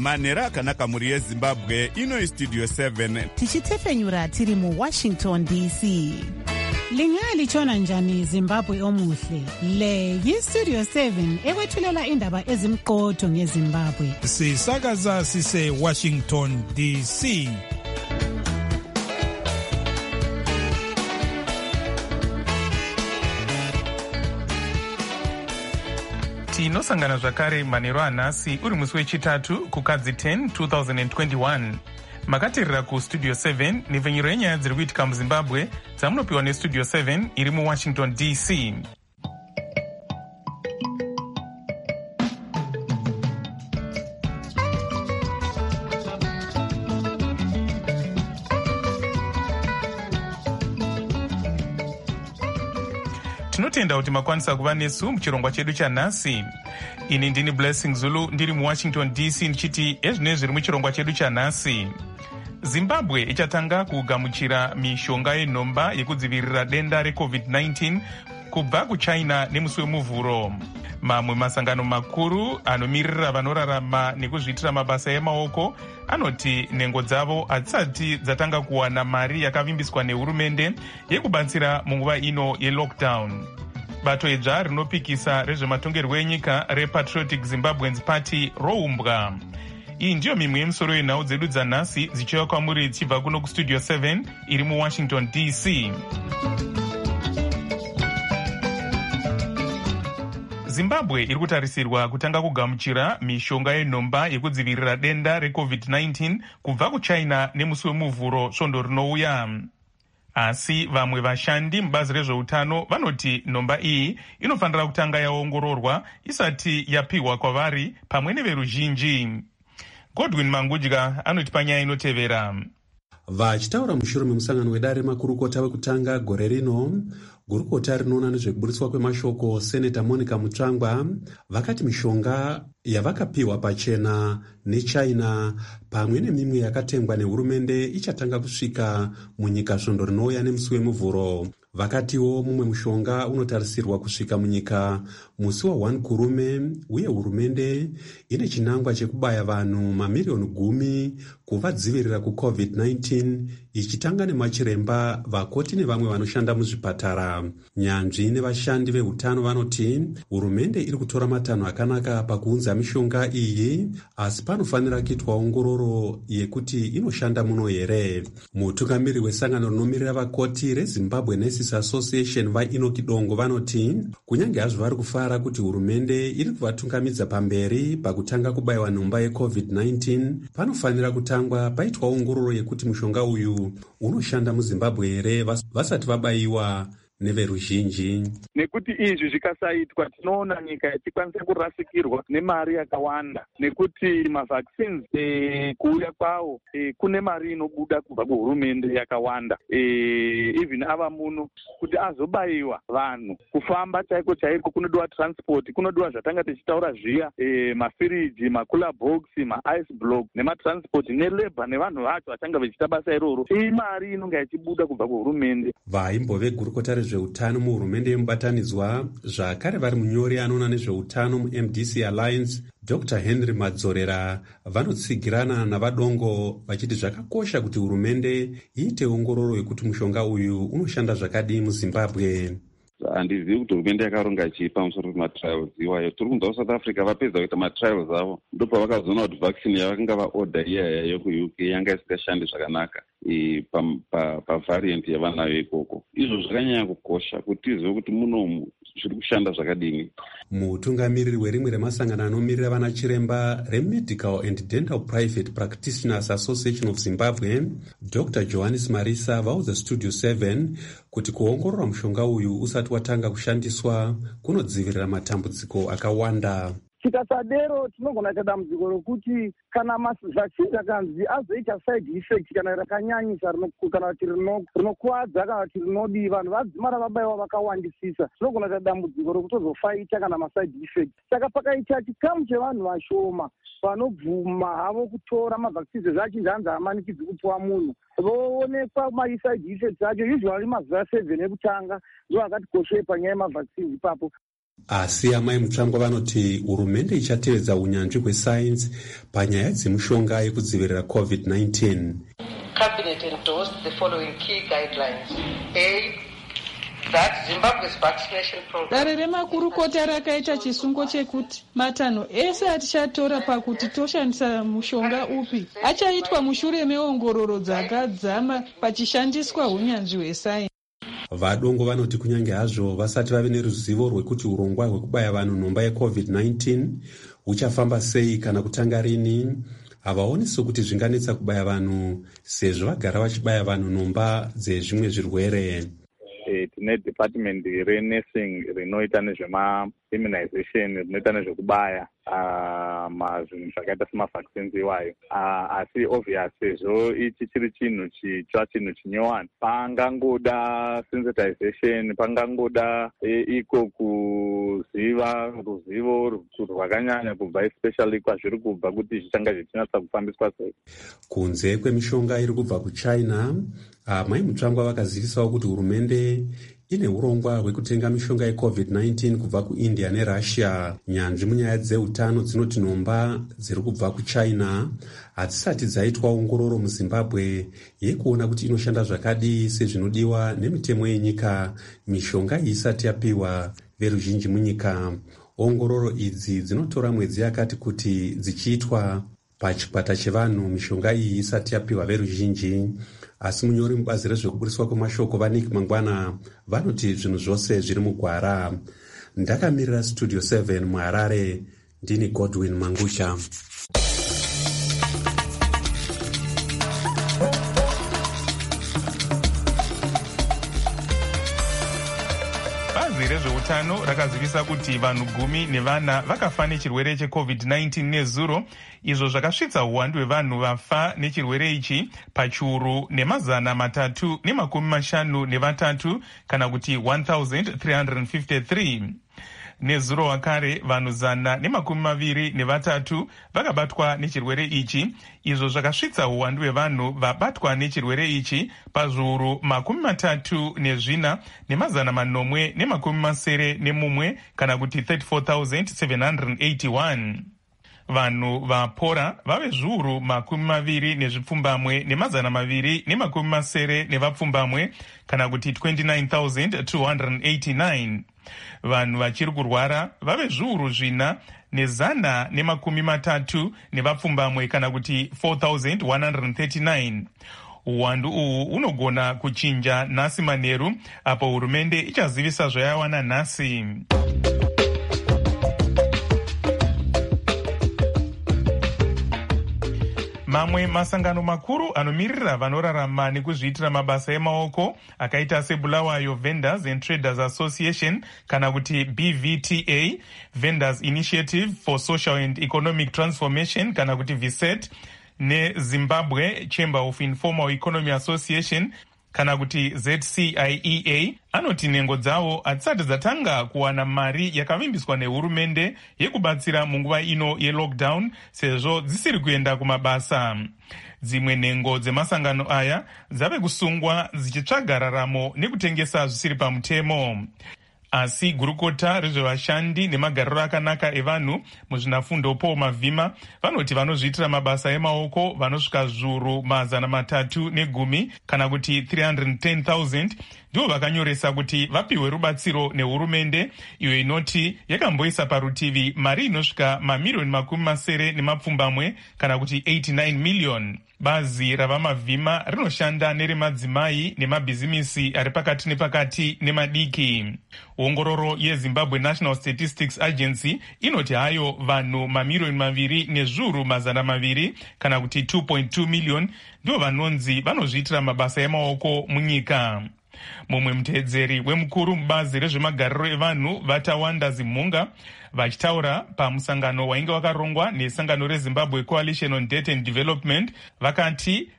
manhero akanaka mhuri yezimbabwe. Ino Studio 7 tichitefenyura tiri muWashington DC. Lingalitshona njani Zimbabwe omuhle? Le yiStudio 7 ekwethulela indaba ezimqotho ngeZimbabwe. Sisakaza sise Washington DC. Tinosangana zvakare manhero anhasi uri musi wechitatu kukadzi 10 2021. Makateerera kuStudio 7 nepfenyuro yenyaya dziri kuitika muZimbabwe dzamunopiwa neStudio 7 iri muWashington DC. Tinotenda kuti makwanisa kuva nesu muchirongwa chedu chanhasi. Ini ndini Blessing Zulu ndiri muWashington DC ndichiti ezvine zviri muchirongwa chedu chanhasi. Zimbabwe ichatanga kugamuchira mishonga yenhomba yekudzivirira denda reCovid-19 kubva kuChina nemusi wemuvhuro. Mamwe masangano makuru anomirira vanorarama nekuzviitira mabasa emaoko anoti nhengo dzavo hadzisati dzatanga kuwana mari yakavimbiswa nehurumende yekubatsira munguva ino yelockdown. Bato idzva rinopikisa rezvematongerwo enyika rePatriotic Zimbabweans Party roumbwa. Iyi ndiyo mimwe yemisoro yenhau dzedu dzanhasi dzichiuya kwamuri dzichibva kuno kuStudio 7 iri muWashington DC. Zimbabwe iri kutarisirwa kutanga kugamuchira mishonga yenhomba yekudzivirira denda reCovid-19 kubva kuChina nemusi wemuvhuro svondo rinouya. Asi vamwe vashandi mubazi rezveutano vanoti nhomba iyi inofanira kutanga yaongororwa isati yapiwa kwavari pamwe neveruzhinji. Godwin Mangudya anoti panyaya inotevera. Vachitaura mushure memusangano wedare makurukota wekutanga gore rino, gurukota rinoona nezvekuburitswa kwemashoko Seneta Monica Mutsvangwa vakati mishonga yavakapiwa pachena neChina pamwe nemimwe yakatengwa nehurumende ichatanga kusvika munyika svondo rinouya nemusi wemuvhuro. Vakatiwo mumwe mushonga unotarisirwa kusvika munyika musi wa1 kurume uye hurumende ine chinangwa chekubaya vanhu mamiliyoni 10 kuvadzivirira kuCovid-19 ichitanga nemachiremba, vakoti nevamwe vanoshanda muzvipatara. Nyanzvi nevashandi vehutano vanoti hurumende iri kutora matanho akanaka pakuunza mishonga iyi, asi panofanira kuitwa ongororo yekuti inoshanda muno here. Mutungamiri wesangano rinomirira vakoti reZimbabwe Nurses Association vaInoki Dongo vanoti kunyange hazvo vari kufara kuti hurumende iri kuvatungamidza pamberi pakutanga kubayiwa nhomba yeCovid-19, panofanira kutangwa paitwa ongororo yekuti mushonga uyu unoshanda muZimbabwe here vasati vabayiwa neveruzhinji. Nekuti izvi zvikasaitwa tinoona nyika ichikwanisa kurasikirwa nemari yakawanda, nekuti mavaccines kuuya kwawo kune mari inobuda kubva kuhurumende yakawanda. Even ava muno kuti azobayiwa vanhu kufamba chaiko chaiko kunodiwa transport, kunodiwa zvatanga tichitaura zviya, mafiriji, makula box, maice block nematransport nelabor nevanhu vacho vachanga vachiita basa iroro. Iyi mari inonga ichibuda kubva kuhurumende. Vaimbove gurukota rezveutano muhurumende yemubatanidzwa zvakare vari munyori anoona nezveutano muMDC Alliance Dr. Henry Madzorera vanotsigirana navadongo vachiti zvakakosha kuti hurumende iite ongororo yekuti mushonga uyu unoshanda zvakadii muZimbabwe. Handizivi kuti hurumende yakaronga chii pamusoro pematrials iwayo. Tiri kunzwa kuSouth Africa vapedza kuita matrials avo ndipo pavakazoona kuti vaccine yavakanga vaorder iyaya kuUK yanga isingashandi zvakanaka pavariant yavanayo ikoko. Izvo zvakanyanya kukosha kuti tizive kuti munomu zviri kushanda zvakadini. Mutungamiriri werimwe remasangano anomirira vana chiremba reMedical and Dental Private Practitioners Association of Zimbabwe, Dr. Johannes Marisa vaudza Studio 7 kuti kuongorora mushonga uyu usati watanga kushandiswa kunodzivirira matambudziko akawanda. Tikasadero tinogona kuita dambudziko rokuti kana vaccine akanzi azoita side effect kana rakanyanyisa kana kuti rinokuwadza kana kuti rinodii, vanhu vadzimara vabayiwa vakawandisisa, tinogona kuita dambudziko rokutozofaita kana maside effect. Saka pakaita chikamu chevanhu vashoma vanobvuma havo kutora mavaccines zvacho zvanzi hamanikidzi kupiwa munhu, voonekwa maside effects acho usually mazuva 7 ekutanga ndo akati koshei panyaya yemavaccines ipapo. Asi amai Mutsvangwa vanoti hurumende ichatevedza unyanzvi hwesainzi panyaya dzemushonga yekudzivirira COVID-19. Cabinet endorsed the following key guidelines. A. That Zimbabwe's vaccination program. Dare remakurukota rakaita chisungo chekuti matanho ese atichatora pakuti toshandisa mushonga upi achaitwa mushure meongororo dzakadzama pachishandiswa unyanzvi hwesainzi. Vadongo vanoti kunyange hazvo vasati vave neruzivo rwekuti urongwa hwekubaya vanhu nhomba yeCovid-19 huchafamba sei kana kutanga rini, havaoni sokuti zvinganetsa kubaya vanhu sezvo vagara vachibaya vanhu nhomba dzezvimwe zvirwere. Tine department renursing rinoita nezvema-immunization, rinoita nezvekubaya zvinhu zvakaita semavaccines iwayo. Asi obvious sezvo ichi chiri chinhu chitsva, chinhu chinyowani, pangangoda sensitization, pangangoda iko kuziva ruzivo rwakanyanya kubva especially kwazviri kubva kuti zvichanga zvichinatsa kufambiswa sei. Kunze kwemishonga iri kubva kuChina, mai Mutsvangwa vakazivisawo kuti hurumende ine urongwa hwekutenga mishonga yeCovid-19 kubva kuIndia neRussia. Nyanzvi munyaya dzeutano dzinoti nhomba dziri kubva kuChina hadzisati dzaitwa ongororo muZimbabwe yekuona kuti inoshanda zvakadii sezvinodiwa nemitemo yenyika mishonga isati yapiwa veruzhinji munyika. Ongororo idzi dzinotora mwedzi yakati kuti dzichiitwa pachikwata chevanhu mishonga iyi isati yapiwa veruzhinji. Asi munyori mubazi rezvekuburiswa kwemashoko vaNick Mangwana vanoti zvinhu zvose zviri mugwara. Ndakamirira Studio 7 muHarare, ndini Godwin Mangusha. Bazi rezveutano rakazivisa kuti vanhu 10 vakafa nechirwere cheCovid-19 nezuro, izvo zvakasvitsa uwandu hwevanhu vafa nechirwere ichi pachiuru ne353 kana kuti 1353. Nezuro wakare vanhu 123 vakabatwa nechirwere ichi, izvo zvakasvitsa uwandu hwevanhu vabatwa nechirwere ichi pazviuru 34 ne571 kana kuti 34,781. Vanhu vapora vave zviuru 20,270 kana kuti 29,289. Vanhu vachiri kurwara vave zviuru 430 kana kuti 4,139. Uwandu uhu unogona kuchinja nhasi manheru apo hurumende ichazivisa zvayawana nhasi. Mamwe masangano makuru anomirira vanorarama nekuzviitira mabasa emaoko akaita seBulawayo Vendors and Traders Association kana kuti BVTA, Vendors Initiative for Social and Economic Transformation kana kuti VSET, neZimbabwe Chamber of Informal Economy Association kana kuti ZCIEA anoti nhengo dzavo hadzisati dzatanga kuwana mari yakavimbiswa nehurumende yekubatsira munguva ino yelockdown sezvo dzisiri kuenda kumabasa. Dzimwe nhengo dzemasangano aya dzave kusungwa dzichitsvaga raramo nekutengesa zvisiri pamutemo. Asi gurukota rezvevashandi nemagariro akanaka evanhu muzvinafundo Paul Mavhima vanoti vanozviitira mabasa emaoko vanosvika zviuru 310 kana kuti 310,000 ndivo vakanyoresa kuti vapiwe rubatsiro nehurumende, iyo inoti yakamboisa parutivi mari inosvika mamirioni 70 kana kuti 89 million. Bazi ravamavhima rinoshanda neremadzimai nemabhizimisi ari pakati nepakati nemadiki. Ongororo yeZimbabwe National Statistics Agency inoti hayo vanhu 2,200,000 kana kuti 2.2 million ndivo vanonzi vanozviitira mabasa emaoko munyika. Mumwe muteedzeri wemukuru mubazi rezvemagariro evanhu Vatawanda Zimhunga vachitaura pamusangano wainge wakarongwa nesangano reZimbabwe Coalition on Debt and Development vakati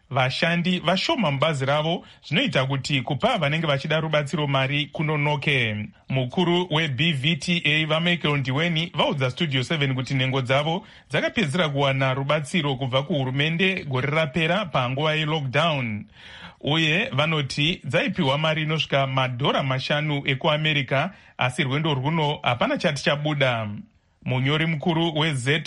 vashandi vashoma mubazi ravo, zvinoita kuti kupa vanenge vachida rubatsiro mari kunonoke. Mukuru weBVTA vaMichael Ndiweni vaudza Studio 7 kuti nhengo dzavo dzakapedzera kuwana rubatsiro kubva kuhurumende gore rapera panguva yelockdown. Uye vanoti dzaipiwa mari inosvika $5 ekuAmerica, asi rwendo rwuno hapana chati chabuda. Munyori mukuru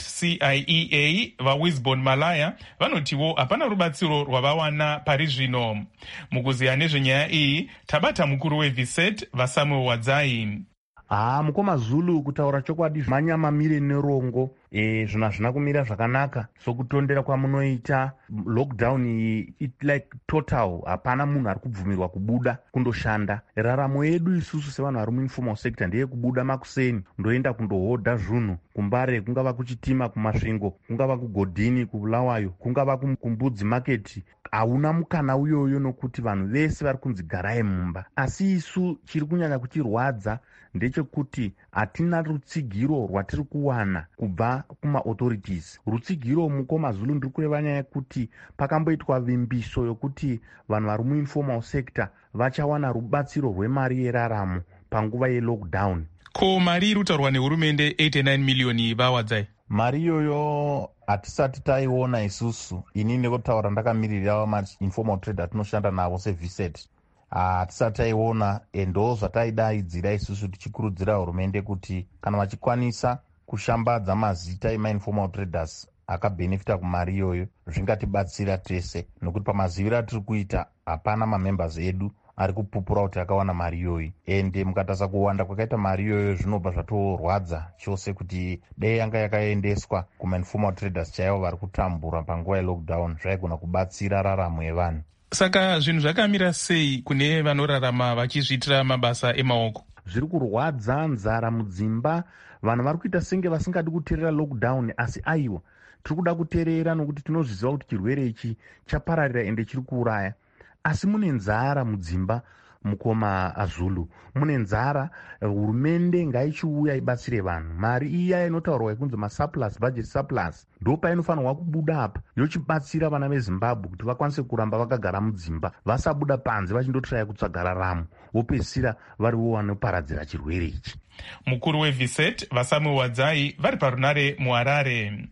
weZCIEA vaWisbon Malaya vanotiwo hapana rubatsiro rwavawana pari zvino. Mukuziya nezvenyaya iyi tabata mukuru weViset vaSamuel Wadzai. Mukoma Zulu, kutaura chokwadi manyamamire nerongo zvinhu hazvina kumira zvakanaka. Sokutondera kwamunoita lockdown iyi like total, hapana munhu ari kubvumirwa kubuda kundoshanda. Raramo yedu isusu sevanhu vari muinformal sector ndeye kubuda makuseni ndoenda kundohodha zvinhu kumbare, kungava kuchitima kumasvingo, kungava kugodhini kubulawayo, kungava kumbudzi market. Hauna mukana uyoyo nokuti vanhu vese vari kunzi garai mumba. Asi isu chiri kunyanya kuchirwadza ndechekuti hatina rutsigiro rwatiri kuwana kubva kuma-authorities. Rutsigiro mukoma Zulu ndiri kureva nyaya yekuti pakamboitwa vimbiso yokuti vanhu vari muinformal sector vachawana rubatsiro rwemari yeraramo panguva yelockdown. Ko mari iri kutaurwa nehurumende 89 miliyoni vaWadzai? Mari iyoyo hatisati taiona isusu. Ini ndekutaura ndakamirira ma-informal trade atinoshanda navo seViset. Hatisati taiona, ndo zvataidaidzira isusu tichikurudzira hurumende kuti kana vachikwanisa kushambadza mazita ema-informal traders akabhenefita kumari iyoyo zvingatibatsira tese, nokuti pamaziviro atiri kuita hapana mamembers edu ari kupupura kuti akawana mari iyoyi. Ende mukatarisa kuwanda kwakaita mari iyoyo zvinobva zvatorwadza chose kuti dei yanga yakaendeswa kuma-informal traders chaivo vari kutambura panguva yelockdown, zvaigona kubatsira raramo yevanhu. Saka zvinhu zvakamira sei kune vanorarama vachizviitira mabasa emaoko? Zviri kurwadza, nzara mudzimba, vanhu vari kuita senge vasingadi kuteerera lockdown, asi aiwa tiri kuda kuteerera nokuti tinozviziva kuti chirwere ichi chapararira ende chiri kuuraya. Asi mune nzara mudzimba, mukoma Zulu, mune nzara. Hurumende ngaichiuya ibatsire vanhu. Mari iya inotaurwa yekunzi masurplus, budget surplus, ndo painofanirwa kubuda apa yochibatsira vana veZimbabwe kuti vakwanise kuramba vakagara mudzimba, vasabuda panze vachindotraya kutsvaga raramo, vopedzisira varivo vanoparadzira chirwere ichi. Mukuru weViset vaSamuel Wadzai vari parunare muHarare.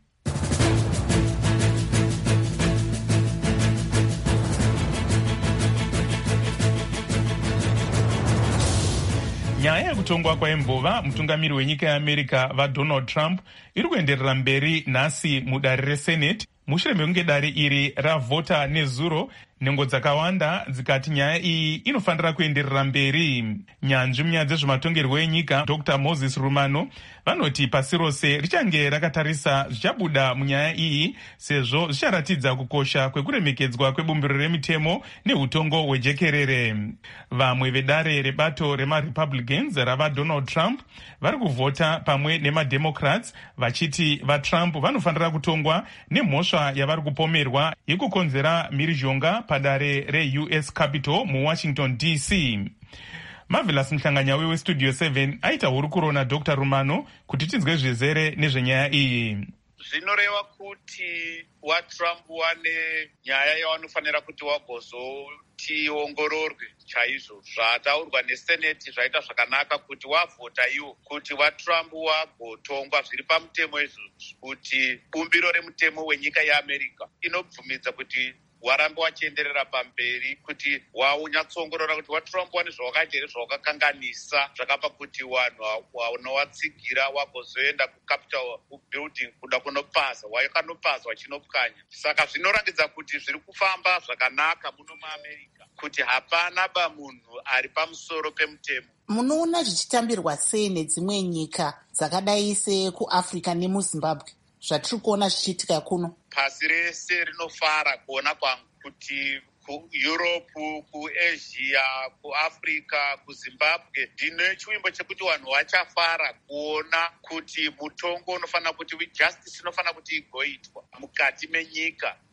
Nyaya yekutongwa kwaimbova mutungamiri wenyika yeAmerica vaDonald Trump iri kuenderera mberi nhasi mudare reSenate, mushure mekunge dare iri ravhota nezuro, nhengo dzakawanda dzikati nyaya iyi inofanira kuenderera mberi. Nyanzvi munyaya dzezvematongerwo enyika Dr. Moses Rumano vanoti pasi rose richange rakatarisa zvichabuda munyaya iyi, sezvo zvicharatidza kukosha kwekuremekedzwa kwebumbiro remitemo neutongo hwejekerere. Vamwe vedare rebato remaRepublicans ravaDonald Trump vari kuvhota pamwe nemaDemocrats vachiti vaTrump vanofanira kutongwa nemhosva yavari kupomerwa yekukonzera mhirizhonga padare reUS Capitol muWashington DC. Marvelous Mhlanganya weStudio 7 aita hurukuro naDr. Rumano kuti tinzwe zvizere nezvenyaya iyi. Zvinoreva kuti waTrump wane nyaya yawanofanira kuti wagozotiongororwe chaizvo. Zvataurwa neSenate zvaita zvakanaka kuti wavhota iwo kuti waTrump wagotongwa zviri pamutemo izvozvi, kuti bumbiro remutemo wenyika yeAmerica inobvumidza kuti warambe wachienderera pamberi, kuti waunyatsoongorora kuti waTrump wane zvawakaita here zvawakakanganisa zvakapa kuti vanhu wanowatsigira wagozoenda kuCapitol building kuda kunopasa wakanopasa wachinopwanya. Saka zvinorangidza kuti zviri kufamba zvakanaka muno muAmerica, kuti hapana munhu ari pamusoro pemutemo. Munoona zvichitambirwa sei nedzimwe nyika dzakadai sekuAfrica nemuZimbabwe zvatiri kuona zvichiitika kuno? Pasi rese rinofara kuona kwangu kuti kuEurope, kuAsia, kuAfrica, kuZimbabwe ndine chiwimbo chekuti vanhu vachafara kuona kuti mutongo unofanira kuti justice inofanira kuti igoitwa mukati menyika,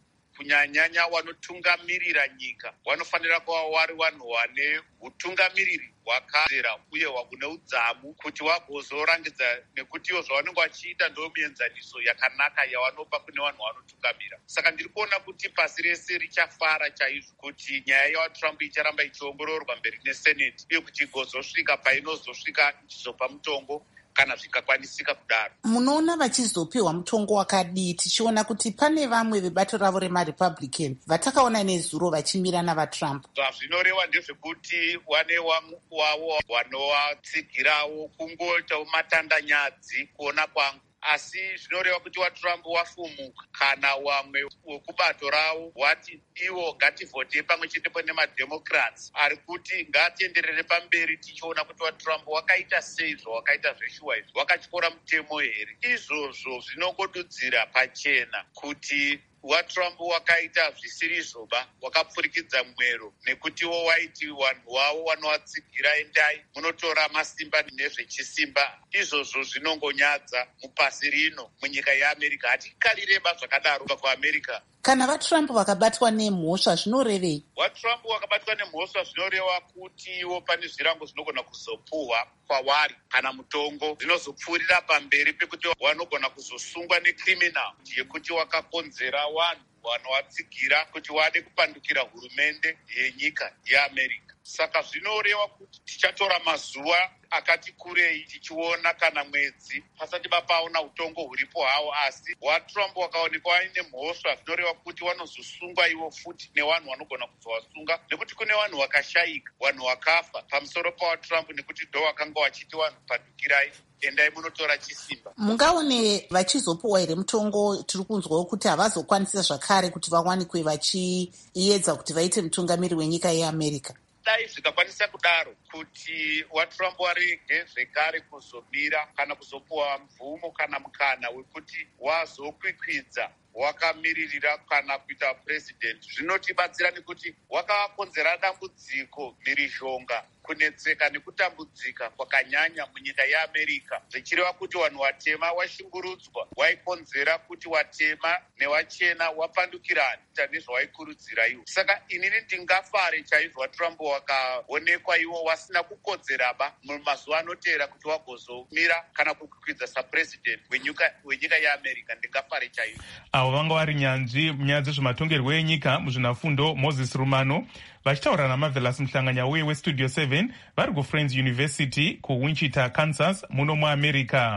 kunyanyanya wanotungamirira nyika vanofanira kuva vari vanhu vane utungamiriri hwakazera uye hune udzamu kuti vagozorangidza nekutiwo zvavanenge vachiita ndo mienzaniso yakanaka yavanopa kune vanhu vanotungamira. Saka ndiri kuona kuti pasi rese richafara chaizvo kuti nyaya yaTrump icharamba ichiongororwa mberi neseneti uye kuti igozosvika painozosvika ichizopa mutongo kana zvikakwanisika kudaro. Munoona vachizopiwa mutongo wakadii tichiona kuti pane vamwe vebato ravo remarepublican vatakaona nezuro vachimira navatrump? Zvazvinoreva ndezvekuti vane wavo vanovатsigirawo kungoitawo matandanyadzi kuona kwangu, asi zvinoreva kuti waTrump wafumuka kana vamwe vekubato ravo wati ivo ngativhote pamwe chetepo nemademocrats ari kuti ngatienderere pamberi tichiona kuti waTrump wakaita sei zvawakaita zveshuwa izvi, wakatyora mutemo here. Izvozvo zvinongodudzira pachena kuti waTrump wakaita zvisirizvoba, wakapfurikidza mwero nekutiwo waiti vanhu vavo vanovatsigira endai munotora masimba nezvechisimba. Izvozvo zvinongonyadza mupasi rino munyika yeAmerica. Hatikalireba zvakadaro kuAmerica. Kana vaTrump vakabatwa nemhosva zvinorevei? VaTrump vakabatwa nemhosva zvinoreva kuti ivo pane zvirango zvinogona kuzopuhwa kwavari kana mutongo zvinozopfuurira pamberi pekuti vanogona kuzosungwa necriminal yekuti wakakonzera vanhu vanovatsigira kuti vade kupandukira hurumende yenyika yeAmerica. Saka zvinoreva kuti tichatora mazuva akati kurei tichiona kana mwedzi pasati vapaona utongo huripo havo, asi waTrump wakaonekwa aine mhosva zvinoreva kuti vanozosungwa ivo futi nevanhu vanogona kuzovasunga nekuti kune vanhu vakashayika, vanhu vakafa pamusoro pawaTrump nekuti ndo vakanga vachiti vanhu pandukirai endai munotora chisimba. Mungaone vachizopuwa here mutongo? Tiri kunzwawo kuti havazokwanisa zvakare kuti vawanikwe vachiedza kuti vaite mutungamiri wenyika yeAmerica. Dai zvikakwanisa kudaro kuti waTrump warege zvekare kuzomira kana kuzopuwa mvumo kana mukana wekuti wazokwikwidza wakamiririra kana kuita president, zvinotibatsira nekuti wakakonzera dambudziko, mhirizhonga, kunetseka nekutambudzika kwakanyanya munyika yeAmerica, zvichireva kuti vanhu vatema washungurudzwa, waikonzera kuti watema newachena wapandukirana nezvawaikurudzira ivo. Saka inini ndingafare chaizvo waTrump wakaonekwa ivo wasina kukodzeraba mumazuva anoteera kuti wagozomira kana kukwikwidza sapresident wenyika yeAmerica, ndingafare chaizvo. Avo vanga vari nyanzvi munyaya dzezvematongerwo enyika muzvinafundo Moses Rumano vachitaura naMarvelous Muhlanganya uye weStudio 7 vari kuFriends University kuWichita, Kansas muno muAmerica.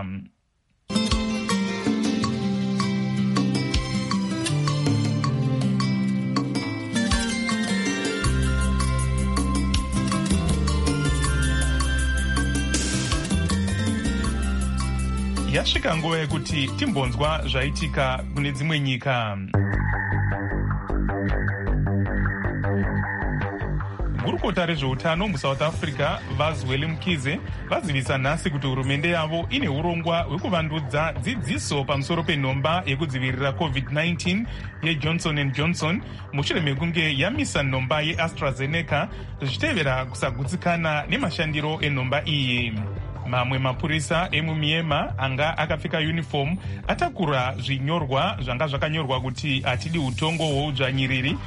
Yasvika nguva yekuti timbonzwa zvaitika kune dzimwe nyika. Gurukota rezveutano muSouth Africa Vazweli Mkhize vazivisa nhasi kuti hurumende yavo ine urongwa hwekuvandudza dzidziso pamusoro penhomba yekudzivirira COVID-19 yeJohnson & Johnson mushure mekunge yamisa nhomba yeAstraZeneca zvichitevera kusagutsikana nemashandiro enhomba iyi. Mamwe mapurisa emuMiema anga akapfeka uniform atakura zvinyorwa zvanga zvakanyorwa kuti atidi utongo hwoudzvanyiriri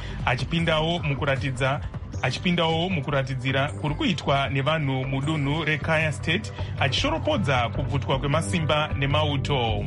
achipindawo mukuratidzira kuri kuitwa nevanhu mudunhu reKaya State achishoropodza kubvutwa kwemasimba nemauto.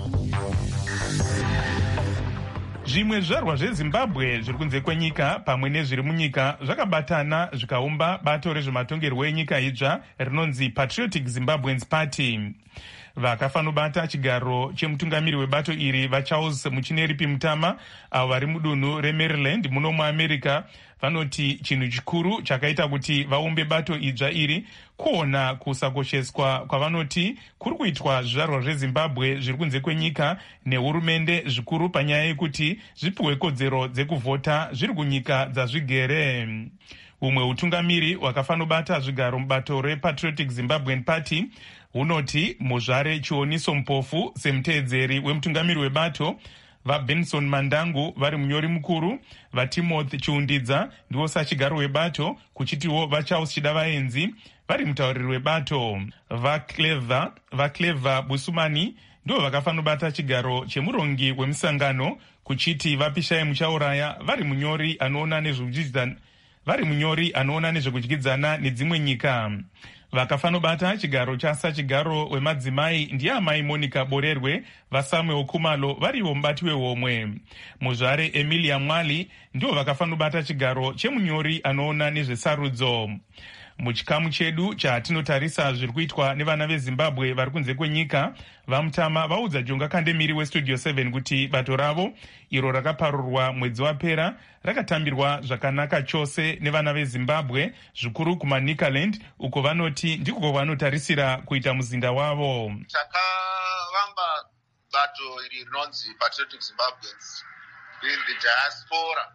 Zvimwe zvizvarwa zveZimbabwe zviri kunze kwenyika pamwe nezviri munyika zvakabatana zvikaumba bato rezvematongerwo enyika idzva rinonzi Patriotic Zimbabweans Party. Vakafanobata chigaro chemutungamiri webato iri vaCharles Muchineripi Mutama avo vari mudunhu reMaryland muno muAmerica vanoti chinhu chikuru chakaita kuti vaumbe bato idzva iri kuona kusakosheswa kwavanoti kuri kuitwa zvizvarwa zveZimbabwe zviri kunze kwenyika nehurumende zvikuru panyaya yekuti zvipiwe kodzero dzekuvhota zviri kunyika dzazvigere. Umwe utungamiri wakafanobata zvigaro mubato rePatriotic Zimbabwean Party hunoti muzvare chioniso mupofu semuteedzeri wemutungamiri webato vaBenson Mandangu vari munyori mukuru, vaTimothy Chiundidza ndivo sachigaro webato, kuchitiwo vaCharles Chidavaenzi vari mutauriri webato, vaClever Busumani ndo vakafanobata chigaro chemurongi wemusangano kuchiti vapishaye muchauraya vari munyori anoona nezvekudyidzana nedzimwe nyika. Vakafanobata chigaro chigaro wemadzimai ndiye amai Monica Borerwe vaSamuel Khumalo varivo mubati wehomwe. Muzvare Emilia Mwali ndivo vakafanobata chigaro chemunyori anoona nezvesarudzo. Muchikamu chedu chatinotarisa zviri kuitwa nevana veZimbabwe vari kunze kwenyika, vaMutama vaudza Jonga Kandemiri weStudio 7 kuti bato ravo iro rakaparurwa mwedzi wapera rakatambirwa zvakanaka chose nevana veZimbabwe, zvikuru kumaNicaland uko vanoti ndiko vanotarisira kuita muzinda wavo. Takavamba bato iri rinonzi Patriotic Zimbabweans in the diaspora.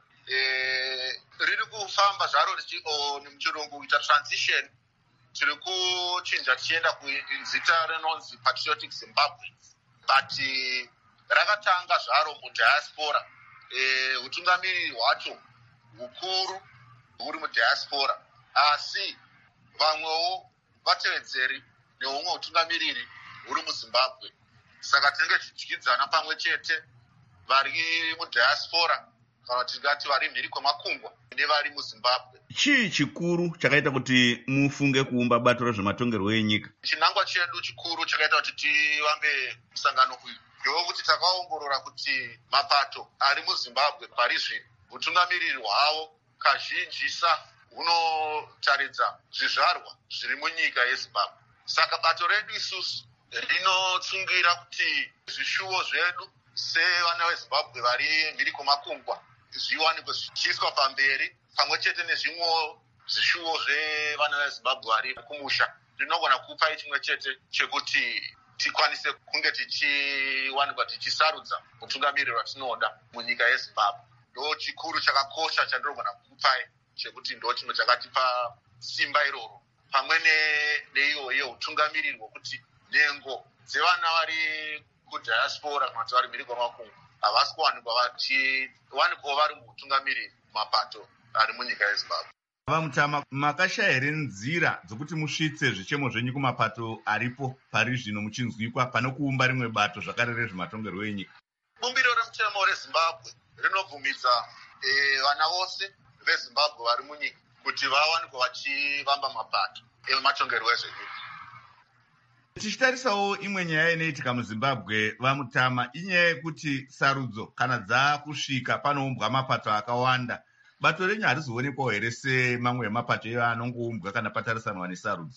Riri kufamba zvaro nemuchirungu kuita transition. Tiri kuchinja tichienda kuzita rinonzi Patriotic Zimbabweans, but rakatanga zvaro mudiaspora. Utungamiriri hwacho hukuru huri mudiaspora, asi vamwewo vatevedzeri nehumwe utungamiriri huri muZimbabwe. Saka tinenge tichidyidzana pamwe chete vari mudiaspora kana tingati vari mhiri kwemakungwa nevari muZimbabwe. Chii chikuru chakaita kuti mufunge kuumba bato rezvematongerwo enyika? Chinangwa chedu chikuru chakaita kuti tivambe musangano uyu ndewokuti takaongorora kuti mapato ari muZimbabwe pari zvino utungamiriri hwavo kazhinjisa hunotaridza zvizvarwa zviri munyika yeZimbabwe. Saka bato redu isusu rinotsungira kuti zvishuwo zvedu sevana veZimbabwe vari mhiri kwemakungwa zviwanikwe zvichiiswa pamberi pamwe chete nezvimwe zvishuwo zvevana veZimbabwe vari kumusha. Rinogona kupai chimwe chete chekuti tikwanise kunge tichiwanikwa tichisarudza mutungamiriri watinoda munyika yeZimbabwe. Ndo chikuru chakakosha chandinogona kukupai chekuti ndo chimwe chakatipa simba iroro, pamwe neiyoyo utungamiriri hwokuti nhengo dzevana vari kudiaspora kana kuti vari mhiri kwemakungwa havasi kuwanikwa vachiwanikwawo vari mutungamiriri mapato ari munyika yeZimbabwe. VaMutama, makashaya here nzira dzokuti musvitse zvichemo zvenyu kumapato aripo pari zvino muchinzwikwa pane kuumba rimwe bato zvakare rezvematongerwo enyika? Bumbiro remutemo reZimbabwe rinobvumidza vana vose veZimbabwe vari munyika kuti vawanikwe vachivamba mapato ematongerwo ezvenyika. Tichitarisawo imwe nyaya inoitika muZimbabwe, VaMutama, inyaya yekuti sarudzo kana dzakusvika panoumbwa mapato akawanda. Bato renyu harizoonekwawo here semamwe emapato iyo anongoumbwa kana patarisanwa nesarudzo?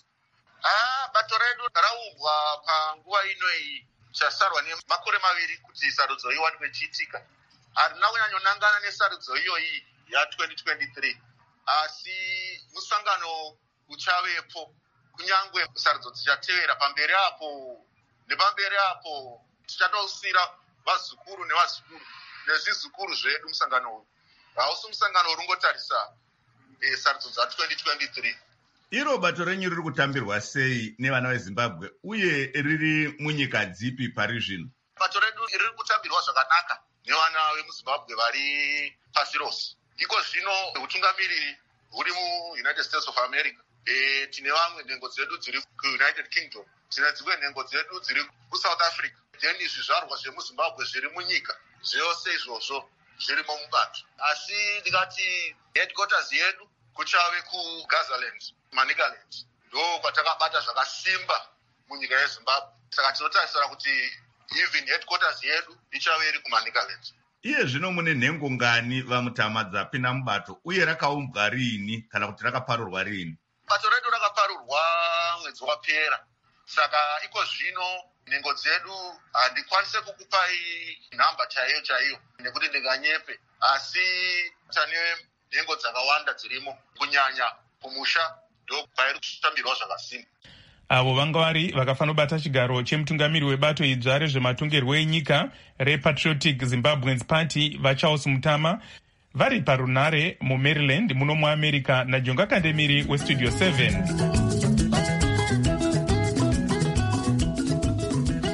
Bato redu raumbwa panguva inoyi chasarwa nemakore maviri kuti sarudzo iwanikwe ichiitika. Harina kunyanyonangana nesarudzo iyoyi ya2023, asi musangano uchavepo kunyangwe sarudzo dzichatevera pamberi apo nepamberi apo tichatosira vazukuru nevazukuru nezvizukuru zvedu musangano uyu. Hausi musangano uringotarisa sarudzo dza2023. Iro bato renyu riri kutambirwa sei nevana veZimbabwe uye riri munyika dzipi pari zvino? Bato redu riri kutambirwa zvakanaka nevana vemuZimbabwe vari pasi rose. Iko zvino utungamiriri huri muUnited States of America. Tine vamwe nhengo dzedu dziri kuUnited Kingdom, tine dzimwe nhengo dzedu dziri kuSouth Africa. Then zvizvarwa zvemuZimbabwe zviri munyika zvose izvozvo zvirimo mubato. Asi ndikati headquarters yedu kuchave kuGazaland, Manicaland. Ndo kwatakabata zvakasimba munyika yeZimbabwe. Saka tinotarisira kuti even headquarters yedu ichave iri kuManicaland. Iye zvino mune nhengo ngani VaMutama dzapinda mubato uye rakaumbwa rini kana kuti rakaparurwa rini? Bato redu rakaparurwa mwedzi wapera. Saka iko zvino nhengo dzedu handikwanise kukupai nhamba chaiyo nekuti ndinganyepe, asi tane nhengo dzakawanda dzirimo kunyanya kumusha ndo pairi kutambirwa zvakasimba. Avo vanga vari vakafanobata chigaro chemutungamiri webato idzva rezvematongerwo enyika rePatriotic Zimbabweans Party vaCharles Mutama vari parunare muMaryland muno muAmerica naJonga Kandemiri weStudio 7.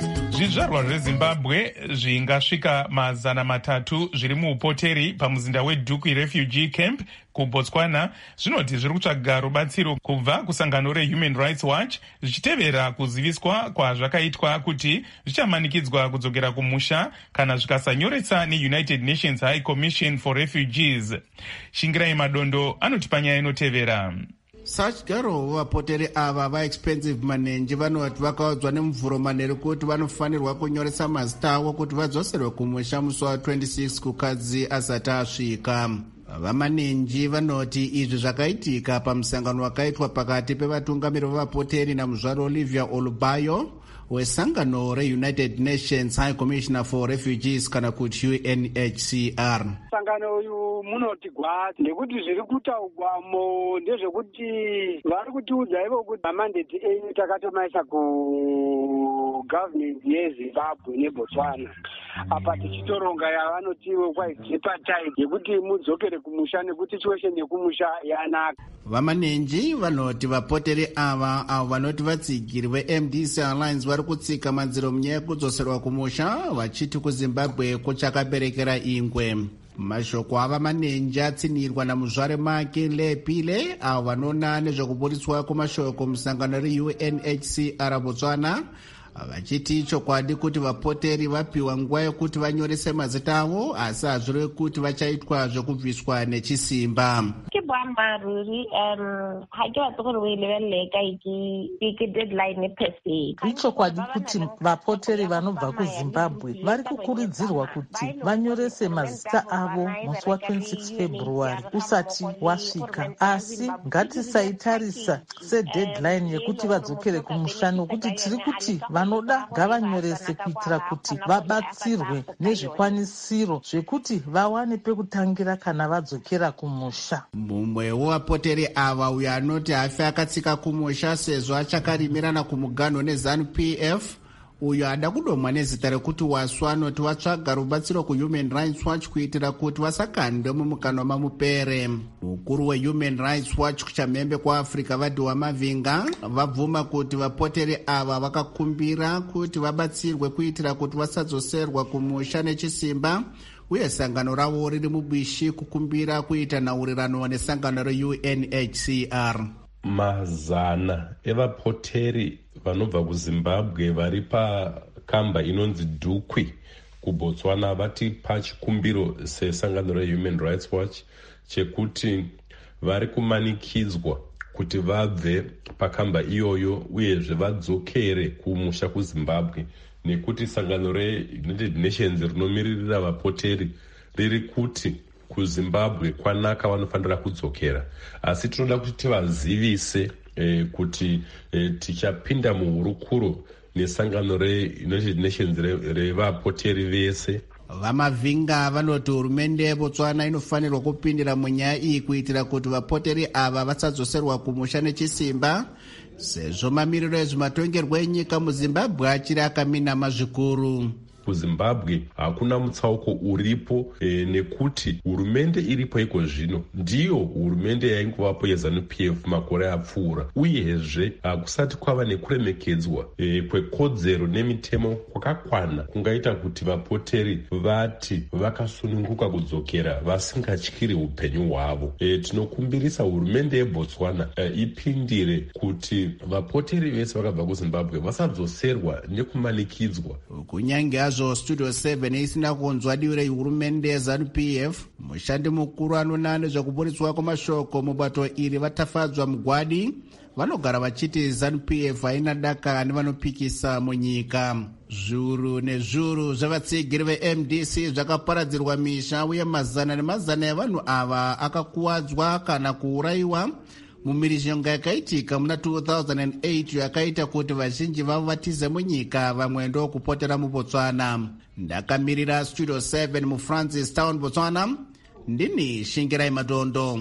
zvizvarwa zvezimbabwe zvingasvika 300 zviri muupoteri pamuzinda wedhukwi refugee camp kubotswana zvinoti zviri kutsvaga rubatsiro kubva kusangano rehuman rights watch zvichitevera kuziviswa kwazvakaitwa kuti zvichamanikidzwa kudzokera kumusha kana zvikasanyoretsa neunited nations high commission for refugees. Shingirai Madondo anoti panyaya inotevera. Sachigaro vapoteri ava vaexpensive manenji vanoti vakaudzwa nemuvhuro manheru kuti vanofanirwa kunyoresa mazita avo kuti vadzoserwe kumusha musi wa26 kukadzi asati asvika. Vamanenji vanoti izvi zvakaitika pamusangano wakaitwa pakati pevatungamiri vevapoteri namuzvaro Olivia Olubayo wesangano reunited nations high commissioner for refugees kana kuti UNHCR. Sangano uyu munoti gwati ndekuti zviri kutaurwamo ndezvekuti vari kutiudza ivo kuti mandate enyu takatomaisa kugovernment yeZimbabwe neBotswana apa tichitoronga yavanotiwo tripartite yekuti mudzokere kumusha nekuti situation yekumusha yanaka. Vamanenji vanoti vapoteri ava avo vanoti vatsigiri veMDC Alliance vari kutsika manziro munyaya yekudzoserwa kumusha vachiti kuZimbabwe kuchakaberekera ingwe. Mashoko avamanenji atsinirwa namuzvare make Lepile avo vanoona nezvekuburiswa kwemashoko musangano reUNHCR Botswana vachiti chokwadi kuti vapoteri vapiwa nguva yokuti vanyorese mazita avo asi hazvirevi kuti vachaitwa zvekubviswa nechisimba. Ichokwadi kuti vapoteri vanobva kuZimbabwe vari kukurudzirwa kuti vanyorese mazita avo musi wa26 February usati wasvika, asi ngatisaitarisa sedeadline yekuti vadzokere kumusha nokuti tiri kuti vanoda ngavanyorese kuitira kuti vabatsirwe nezvikwanisiro zvekuti vawane pekutangira kana vadzokera kumusha. Mumwe wevapoteri ava uyo anoti hafi akatsika kumusha sezvo achakarimirana kumuganho neZANU-PF uyo ada kudomwa nezita rekuti waswa anoti watsvaga rubatsiro kuHuman Rights Watch kuitira kuti vasakandwe mumukanwa mamupere. Mukuru weHuman Rights Watch kuchamhembe kwaAfrica Vadiwa Mavinga vabvuma kuti vapoteri ava vakakumbira kuti vabatsirwe kuitira kuti vasadzoserwa kumusha nechisimba uye sangano ravo riri mubishi kukumbira kuita nhaurirano nesangano reUNHCR. Mazana evapoteri vanobva kuZimbabwe vari pakamba inonzi Dhukwi kuBotswana vati pachikumbiro sesangano reHuman Rights Watch chekuti vari kumanikidzwa kuti vabve pakamba iyoyo uyezve vadzokere kumusha kuZimbabwe nekuti sangano reUnited Nations rinomiririra vapoteri riri kuti kuZimbabwe kwanaka vanofanira kudzokera, asi tinoda kuti tivazivise kuti tichapinda muhurukuro nesangano reUnited Nations revapoteri vese. Vamavinga vanoti hurumende yeBotswana inofanirwa kupindira munyaya iyi kuitira kuti vapoteri ava vasadzoserwa kumusha nechisimba sezvo mamiriro ezvematongerwo enyika muZimbabwe achiri akaminama zvikuru. kuZimbabwe hakuna mutsauko uripo nekuti hurumende iripo iko zvino ndiyo hurumende yaingovapo yeZANU-PF makore apfuura, uyezve hakusati kwava nekuremekedzwa kwekodzero nemitemo kwakakwana kungaita kuti vapoteri vati vakasununguka kudzokera vasingatyiri upenyu hwavo. Tinokumbirisa hurumende yeBotswana ipindire kuti vapoteri vese vakabva kuZimbabwe vasadzoserwa nekumanikidzwa. Kunyange hazvo Studio 7 isina kunzwa divi rehurumende yeZANU-PF, mushandi mukuru anoona nezvekuburitswa kwamashoko mubato iri vatafadzwa mugwadi vanogara vachiti ZANU-PF haina daka nevanopikisa munyika. Zviuru nezviuru zvevatsigiri veMDC zvakaparadzirwa misha uye mazana nemazana evanhu ava akakuwadzwa kana kuurayiwa mumirizhonga yakaitika muna 2008 yakaita kuti vazhinji vavo vatize munyika, vamwe ndokupotera muBotswana. Ndakamirira Studio 7 muFrancis Town, Botswana. Ndini Shingirai Madondo.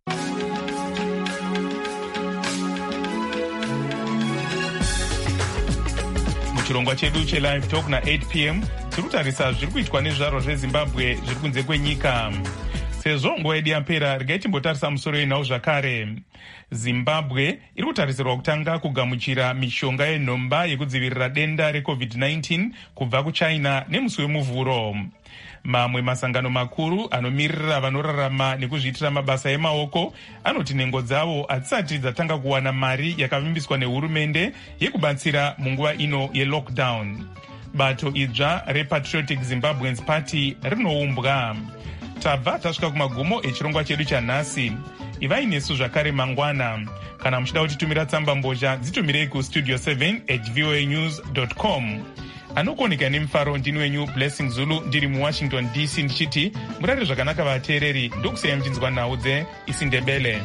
Muchirongwa chedu cheLive Talk na 8 p.m. tiri kutarisa zviri kuitwa nezvaro zveZimbabwe zviri kunze kwenyika. sezvo nguva yedu yapera regai timbotarisa musoro yenhau zvakare. Zimbabwe iri kutarisirwa kutanga kugamuchira mishonga yenhomba yekudzivirira denda reCovid-19 kubva kuchina nemusi wemuvhuro. Mamwe masangano makuru anomirira vanorarama nekuzviitira mabasa emaoko anoti nhengo dzavo hatisati dzatanga kuwana mari yakavimbiswa nehurumende yekubatsira munguva ino yelockdown. Bato idzva rePatriotic Zimbabweans Party rinoumbwa. Tabva tasvika kumagumo echirongwa chedu chanhasi. Ivai nesu zvakare mangwana. Kana muchida kutitumira tsamba mbozha dzitumirei kustudio 7@voanews.com. Anokoneka nemufaro ndini wenyu Blessing Zulu ndiri muWashington DC ndichiti murare zvakanaka vateereri, ndokusiyai muchinzwa nhau dzeIsindebele.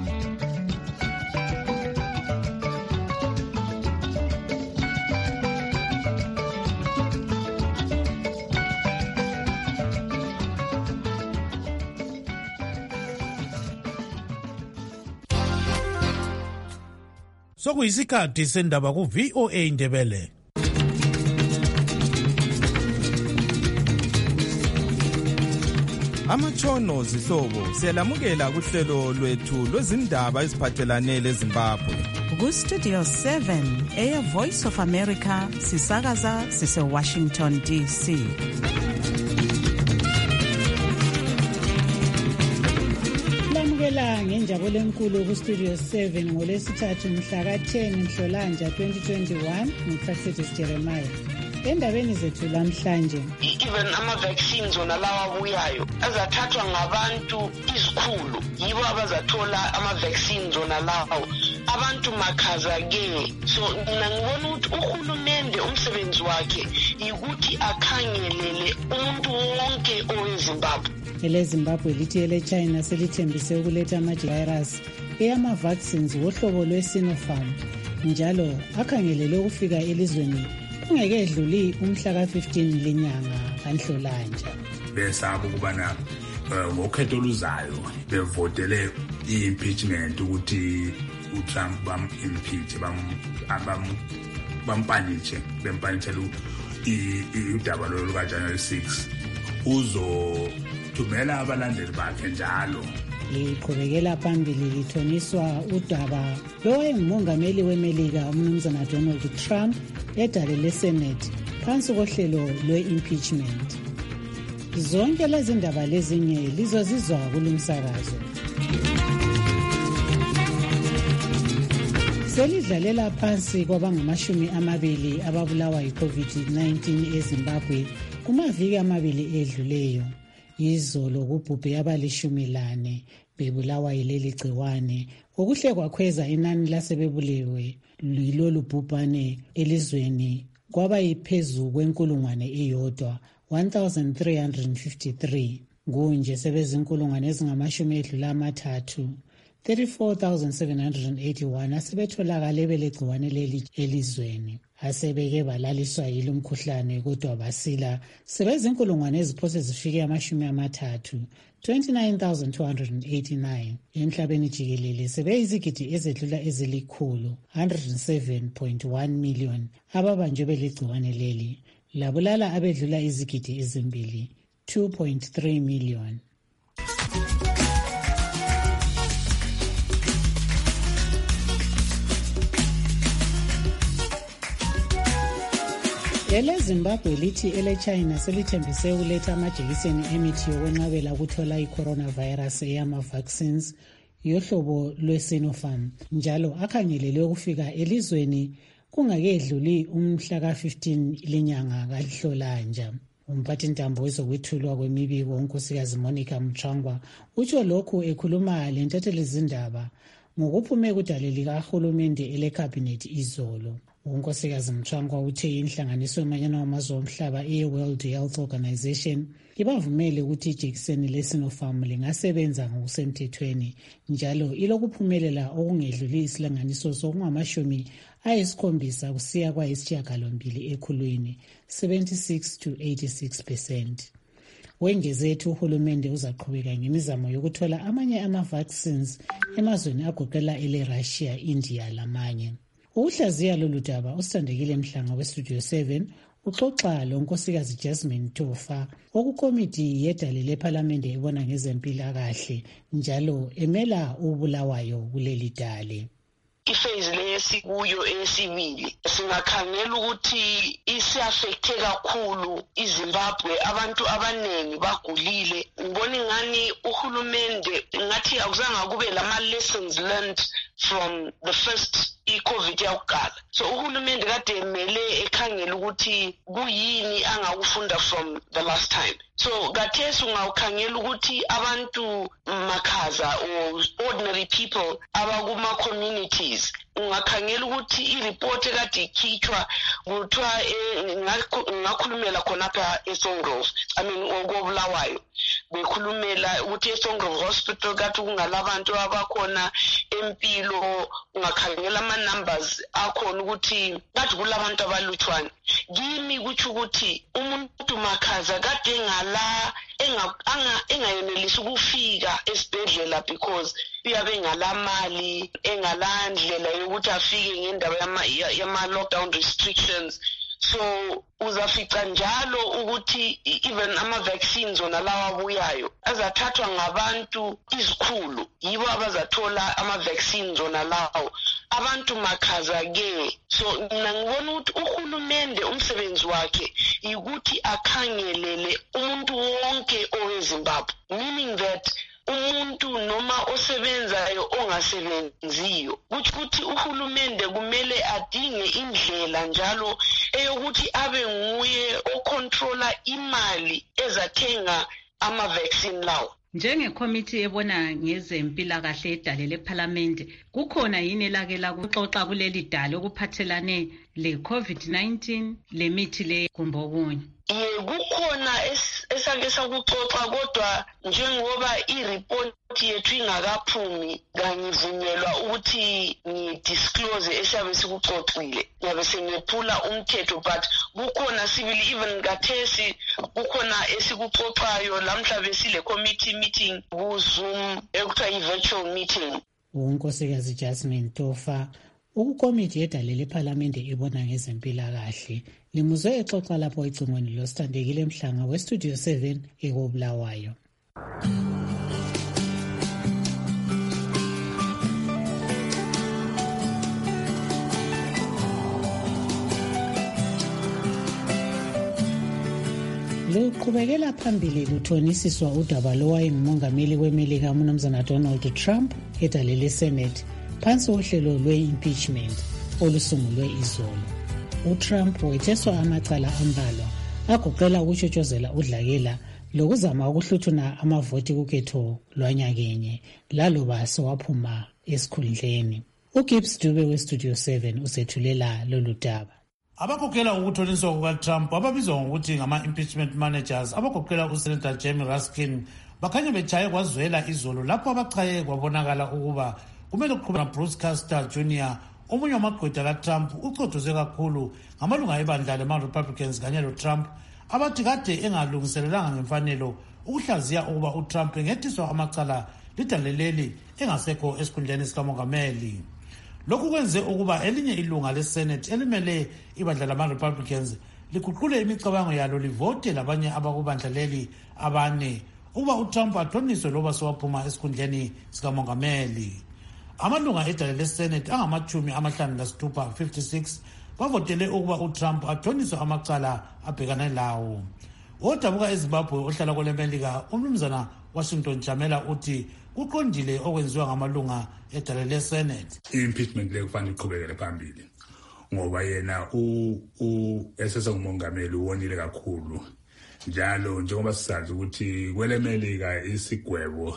Sokuyisikhathi sendaba ku-VOA Indebele. Amatshono zihlobo siyalamukela kuhlelo lwethu lwezindaba eziphathelane leZimbabwe. Ku-Studio 7 Air Voice of America sisakaza sise-Washington DC. Lamukela ngenjabulo enkulu ku-Studio 7 ngolwesithathu mhla ka-10 Nhlolanja 2021 ngicasitis Jeremiah. Endabeni zethu lamhlanje, even ama-vaccines wona lawa abuyayo azathathwa ngabantu izikhulu, yibo abazathola ama-vaccines wona lawo. Abantu makhaza-ke. So mina ngibona ukuthi uhulumende umsebenzi wakhe yikuthi akhangelele umuntu wonke oweZimbabwe. eleZimbabwe lithi eleChina selithembise ukuletha amavirus eyama-vaccines wohlobo lwe-Sinopharm, njalo akhangelelwe ukufika elizweni kungekedluli umhla ka-15 lenyanga kaNhlolanja. Besaba ukubana ngokhetho oluzayo bevotele i-impeachment ukuthi uTrump bam-impeach bempaniche udaba lukaJanuary 6 uzothumela abalandeli bakhe njalo. Liqhubekela phambili lithoniswa udaba lowayengumongameli weMelika umnumzana Donald Trump edale leSenate phansi kohlelo lwe-impeachment. Zonke lezi ndaba lezinye lizozizwa kulumsakazo. Selidlalela phansi kwabangama-20 ababulawa yi-COVID-19 eZimbabwe kumaviki amabili edluleyo. Izolo kubhubhe abali-14 bebulawa yileli gciwane, okuhle kwakhweza inani lasebebulewe yilolu bhubhane elizweni kwaba yiphezu kwenkulungwane eyodwa 1,353. Kunje sebezinkulungwane ezingama-30 34,781 asebetholakale belegciwane leli elizweni. Asebeke balaliswa yilo mkhuhlane kodwa basila sebezinkulungwane eziphose zifike 30 29,289. Emhlabeni jikelele sebeyizigidi ezedlula ezilikhulu 107.1 million ababanjwe belegciwane leli, labulala abedlula izigidi ezimbili 2.3 million. eleZimbabwe lithi eleChina selithembise ukuletha amajekiseni emithi yokwenqabela ukuthola i-coronavirus eyama-vaccines yohlobo lwe-Sinopharm, njalo akhangelelwe ukufika elizweni kungakedluli umhla ka-15 lenyanga kaNhlolanja. Umphathintambo wezokwethulwa kwemibiko unkosikazi Monica Mutsvangwa utsho lokhu ekhuluma lentathelezindaba ngokuphume kudale likahulumende elekhabhinethi izolo. Unkosikazi Mutsvangwa uthe inhlanganiso yomanyano wamazwe omhlaba i-World Health Organization ibavumele ukuthi ijekiseni le-Sinopharm lingasebenza ngokusemthethweni, njalo ilokuphumelela okungedluli isilinganiso sokungama-70 kusiya kwa-8 ekhulwini 76 to 86%. Wengeze ethi uhulumende uzaqhubeka ngemizamo yokuthola amanye ama-vaccines emazweni agoqela ele-Russia, India lamanye. Ukuhlaziya lolu daba usithandekile Mhlanga weStudio 7 uxoxa lonkosikazi Jasmine Tofa okukomiti yedale lephalamende ebona ngezempilakahle njalo emela uBulawayo kuleli dale. Iphase lesikuyo esibili singakhangela ukuthi isiaffecte kakhulu iZimbabwe, abantu abanengi bagulile. Ngibona ngani uhulumende ngathi akuzange kube lama lessons learned from the first i-COVID yakuqala. So uhulumende kade emele ekhangela ukuthi kuyini angakufunda from the last time. So kathesi ungawukhangela ukuthi abantu makhaza or ordinary people abakuma communities ungakhangela ukuthi i-report ekade ikhitshwa kuthiwa ngakhulumela khonapha eSongrove, okoBulawayo bekhulumela ukuthi eSongrove Hospital kade kungalabantu abakhona empilo. Ungakhangela ama-numbers akhona ukuthi kade kulabantu abalutshwane. Kimi kutsho ukuthi umuntu makhaza kade engayenelisi ukufika esibhedlela because uyabe engalamali, engalandlela yokuthi afike ngendaba yama-lockdown restrictions. So uzafica njalo ukuthi even ama-vaccines ona lawa abuyayo azathathwa ngabantu izikhulu, yibo abazathola ama-vaccines ona lawo. Abantu makhaza-ke. So mina ngibona ukuthi uhulumende umsebenzi wakhe ukuthi akhangelele umuntu wonke oweZimbabwe, meaning that umuntu noma osebenzayo ongasebenziyo, ukuthi uhulumende kumele adinge indlela njalo eyokuthi abe nguye ocontrola imali ezathenga ama-vaccine lawo. Njengekomiti ebona ngezempilakahle edale lephalamende, kukhona yini elake lakuxoxa kuleli dale okuphathelane le-COVID-19 lemithi le kumbe okunye? Kukhona esake sakuxoxa, kodwa njengoba i-report yethu ingakaphumi kangivunyelwa ukuthi ngidisclose esiyabe sikuxoxile, ngiyabe sengephula umthetho. But kukhona sibili even kathesi kukhona esikuxoxayo lamhla besile committee meeting ku-Zoom ekuthiwa i-virtual meeting. Unkosikazi Jasmine Tofa ukukomiti yedale lephalamende ibona ngezempilakahle limuzwe exoxa lapho ecingweni losithandekile Mhlanga westudio 7 ekoBulawayo. Luqhubekela phambili luthonisiswa udaba lowayengumongameli weMelika uMnumzana Donald Trump edale leSenate phansi uhlelo lwe-impeachment olusungulwe izolo. uTrump wetheswa amacala ambalwa agoqela ukutshotshozela udlakela lokuzama ukuhluthuna amavoti kukhetho lwanyakenye laloba sewaphuma esikhundleni. uGibbs Dube westudio 7 usethulela lolu daba. Abakhokhela ukuthoniswa kukaTrump ababizwa ngokuthi ngama-impeachment managers abagoqela uSenator Jamie Raskin bakhanya bechaye kwazwela izolo lapho abachaye kwabonakala ukuba kumele kuqhubeka Bruce Castor Jr. omunye wamagqwetha kaTrump ucothoze kakhulu ngamalunga ebandla lema-Republicans kanye loTrump abathi kade engalungiselelanga ngemfanelo ukuhlaziya ukuba uTrump engetheswa amacala lidale leli engasekho esikhundleni sikamongameli. Lokhu kwenze ukuba elinye ilunga leSenate elimele ibandla lama-Republicans liguqule imicabango yalo livote labanye abakubandla leli abane ukuba uTrump athoniswe loba sewaphuma esikhundleni sikamongameli. Amalunga edale leSenate angama-56 bavotele ukuba uTrump athoniswe amacala abhekane lawo. Odabuka eZimbabwe ohlala kweleMelika uMnumzana Washington Jamela uthi kuqondile okwenziwa ngamalunga edale leSenate. I-impeachment le kufanele iqhubekele phambili ngoba yena esesengumongameli uwonile kakhulu, njalo njengoba sisazi ukuthi kweleMelika isigwebo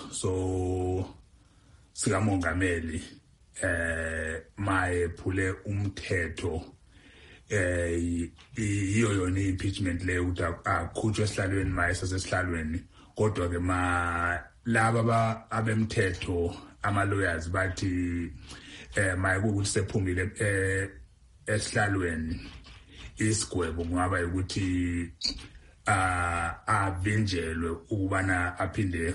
sikamongameli mayephule umthetho iyo yona i-impeachment le ukuthi akhutshwe esihlalweni mayesesesihlalweni. Kodwa ke laba abemthetho ama-lawyers bathi mayekukuthi sephumile esihlalweni isigwebo kungaba ukuthi avinjelwe ukubana aphinde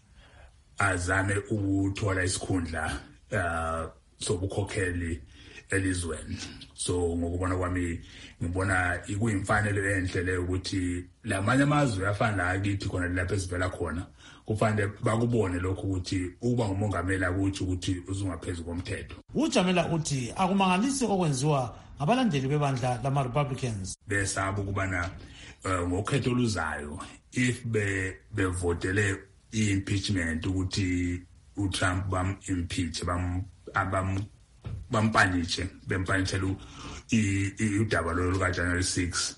azame ukuthola isikhundla sobukhokheli elizweni. So ngokubona kwami ngibona ikuyimfanelo enhle le ukuthi lamanye amazwe afana la kithi khona lapho esivela khona kufanele bakubone lokho ukuthi uba ngumongameli akuthi ukuthi uzungaphezulu komthetho. uJamela uthi akumangalisi okwenziwa ngabalandeli bebandla lama-Republicans. Besaba ukubana ngokhetho oluzayo if bevotele i-impeachment ukuthi uTrump bam-impeach bampanitshe bempanitshela udaba lolu lukaJanuary 6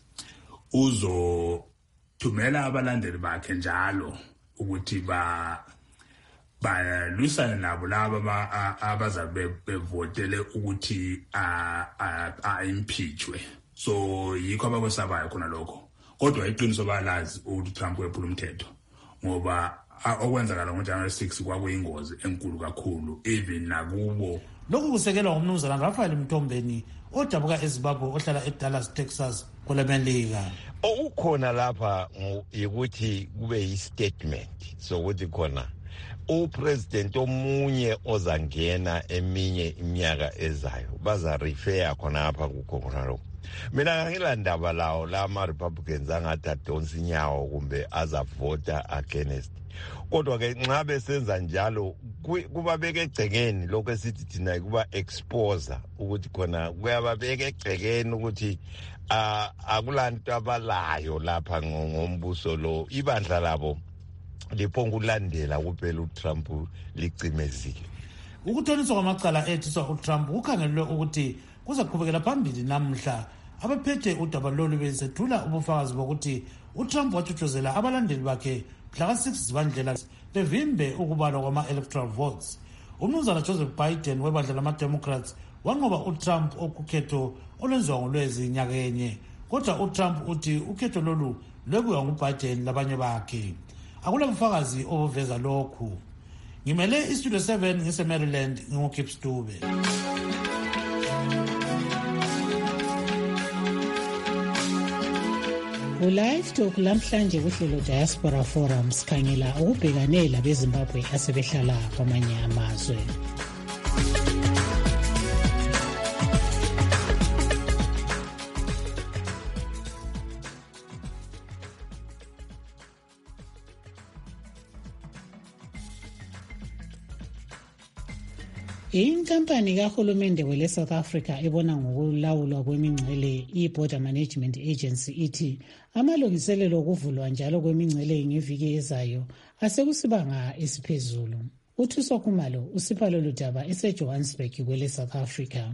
uzothumela abalandeli bakhe njalo ukuthi balwisane nabo laba abazabe bevotele ukuthi impeachwe. So yikho abakwesabayo khona lokho, kodwa iqiniso balazi ukuthi Trump wephula umthetho ngoba okwenzakala ngoJanuary 6 kwakuyingozi enkulu kakhulu even nakubo. Lokhu kusekelwa ngumnumzana Raphael Mtombeni odabuka eZimbabwe ohlala eDallas, Texas kule Melika. Ukhona lapha ukuthi kube yi-statement sokuthi khona upresident omunye ozangena eminye iminyaka ezayo baza-refer khona apha kukho khona lokho. Mina ngilanda lawo lama-Republicans angathi adonsa inyawo kumbe azavota against. Kodwa ke nxa besenza njalo kubabeka egcekeni lokho esithi thina kuba exposer ukuthi khona kuyababeka egcekeni ukuthi akulanto abalayo lapha ngombuso lo. Ibandla labo liphonga ulandela kuphela uTrump licimezile. Ukuthoniswa kwamacala ethiswa uTrump kukhangelwe ukuthi kuzaqhubekela phambili namhla. Abaphethe udaba lolu besethula ubufakazi bokuthi uTrump wathutshuzela abalandeli bakhe mhla ka-6 Zibandlela bevimbe ukubalwa kwama-electoral votes. Umnumzana Joseph Biden webandla lama-Democrats wanqoba uTrump okukhetho olwenziwa ngolwezi nyaka yenye, kodwa uTrump uthi ukhetho lolu lwekuya nguBiden labanye bakhe. Akula bufakazi obuveza lokhu. Ngimele iStudio 7 ngise-Maryland nginguKips Dube. Live Talk lamhlanje kuhlelo Diaspora Forum sikhangela ukubhekane labeZimbabwe asebehlala kwamanye amazwe. Inkampani kahulumende wele South Africa ebona ngokulawulwa kwemingcele i-Border Management Agency ithi amalungiselelo okuvulwa njalo kwemingcele ngeviki ezayo asekusibanga esiphezulu. Uthuswa Khumalo usipha lolu daba eseJohannesburg kwele South Africa.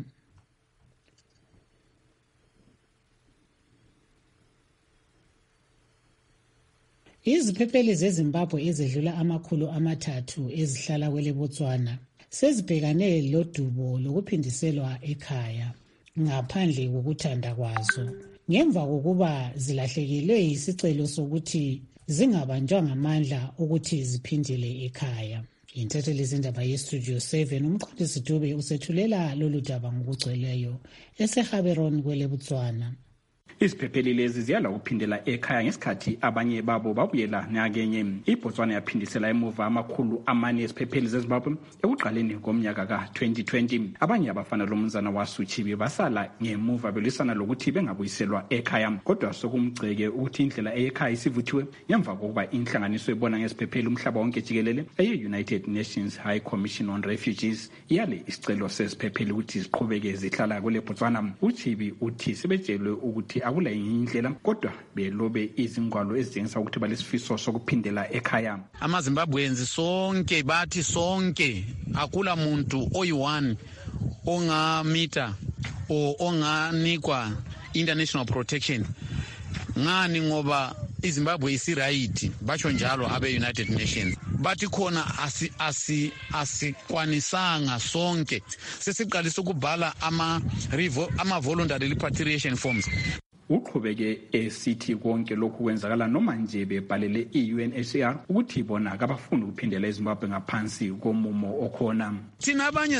Iziphepheli zeZimbabwe ezedlula 300 ezihlala kwele Botswana sezibhekane lodubo lokuphindiselwa ekhaya ngaphandle kokuthanda kwazo ngemva kokuba zilahlekelwe isicelo sokuthi zingabanjwa ngamandla ukuthi ziphindele ekhaya. Intatheli zindaba yeStudio 7 umqondisi Dube usethulela lolu daba ngokugcweleyo eseGaborone kwele Botswana. Iziphepheli lezi ziyala ukuphindela ekhaya ngesikhathi abanye babo babuyela nyakenye. iBotswana yaphindisela emuva amane eziphepheli zeZimbabwe ekuqaleni komnyaka ka-2020. Abanye abafana lomnumzana waSuchibi basala ngemuva belisana lokuthi bengabuyiselwa ekhaya, kodwa sokumgceke ukuthi indlela eyekhaya isivuthiwe ngemva kokuba inhlanganiso ebona ngeziphepheli umhlaba wonke jikelele eye-United Nations High Commission on Refugees iyale isicelo seziphepheli ukuthi ziqhubeke zihlala kule Botswana. uChibi uthi sebetshelwe ukuthi akula indlela kodwa belobe izingwalo ezitshengisa ukuthi balesifiso sokuphindela ekhaya. AmaZimbabweans sonke bathi sonke akula muntu oyi-1 ongamita o onganikwa international protection. Ngani ngoba iZimbabwe isiright batsho njalo abe-United Nations bathi khona asikwanisanga sonke sesiqalisa ukubhala ama-voluntary repatriation forms. Uqhubeke esithi konke lokhu kwenzakala noma nje bebhalele i-UNHCR ukuthi bona kabafuni ukuphindela eZimbabwe ngaphansi komumo okhona. Thina abanye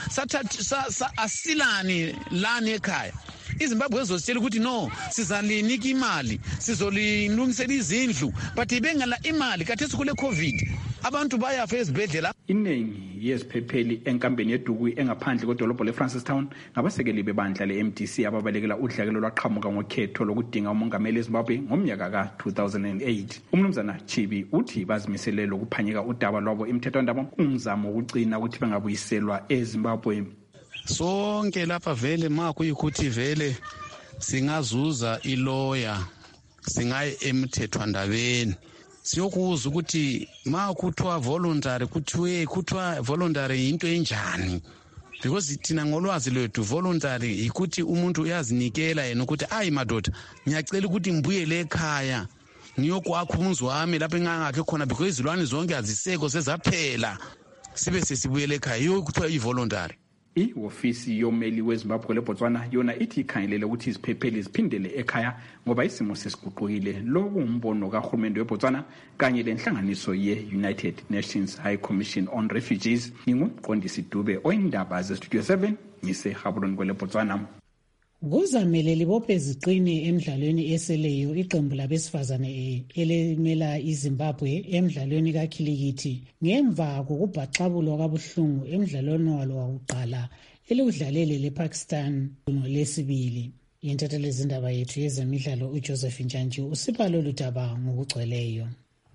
asilani lana ekhaya. iZimbabwe ezositshela ukuthi no sizalinika imali sizolilungisela izindlu but bengala imali kathesi kule COVID abantu bayafa ezibhedlela. Iningi yeziphepheli enkambeni yeDuku engaphandle kwedolobho leFrancistown ngabasekeli bebandla le-MDC ababalekela udlakelo lwaqhamuka ngokhetho lokudinga umongameli eZimbabwe ngomnyaka ka-2008. Umnumzana Chibi uthi bazimisele lokuphanyeka udaba lwabo imithethwandaba umzamo wokucina ukuthi bengabuyiselwa eZimbabwe. Sonke lapha vele ma kuyikuthi vele singazuza iloya singaye emthethwandabeni siyokuza ukuthi ma kuthiwa voluntary kuthiwa voluntary into enjani, because thina ngolwazi lwethu voluntary ikuthi umuntu uyazinikela yena ukuthi ayi madoda ngiyacela ukuthi ngibuyele ekhaya ngiyokwakha umuzi wami lapho engangakhe khona because izilwane zonke aziseko sezaphela sibe sesibuyele ekhaya yiyo kuthiwa i-voluntary. I-ofisi yomeli weZimbabwe leBotswana yona ithi ikhangelele ukuthi iziphepheli ziphindele ekhaya ngoba isimo sesiguqukile. Lokhu umbono kahulumende weBotswana kanye lenhlanganiso ye-United Nations High Commission on Refugees. Ngingumqondisi Dube oyindaba zeStudio 7 ngiseHabuloni kweleBotswana. Kuzamele libophe ziqine emidlalweni eseleyo iqembu labesifazane elimela iZimbabwe emidlalweni kakhilikithi ngemva kokubhaxabulwa kabuhlungu emidlalweni walo wakuqala eliwudlalele lePakistan ngolesibili. Intatheli zindaba yethu yezemidlalo uJoseph Njanji usipha lolu daba ngokugcweleyo.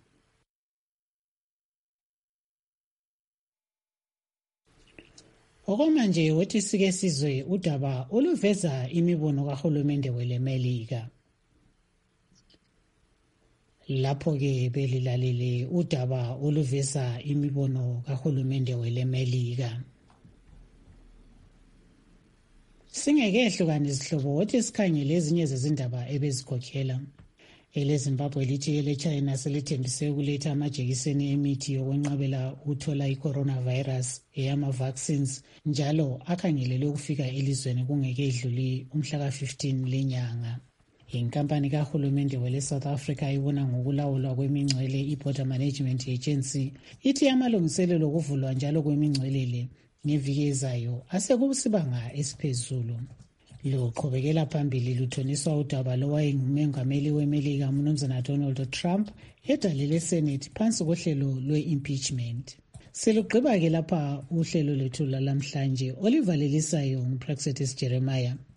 Okwamanje wethi sike sizwe udaba oluveza imibono kahulumende welemelika. Lapho-ke belilalele udaba oluveza imibono kahulumende welemelika. Singekehluka nezihlobo wethi sikhangele ezinye zezindaba ebezikhokhela. EleZimbabwe lithi eleChina selithembise ukuletha amajekiseni emithi yokwenqabela ukuthola i-coronavirus eyama-vaccines njalo akhangelelwe ukufika elizweni kungeke idluli umhla ka-15 lenyanga. Inkampani kahulumende wele-South Africa ibona ngokulawulwa kwemingcwele i-Border Management Agency ithi amalungiselelo okuvulwa njalo kwemingcwele ngeviki ezayo asekusibanga esiphezulu. Luqhubekela phambili luthoniswa udaba lowayengumengameli weMelika uMnumzana Donald Trump edalele Senate phansi kohlelo lwe-impeachment. Selugqiba-ke lapha uhlelo lwethu lalamhlanje olivalelisayo nguPraxetis Jeremiah.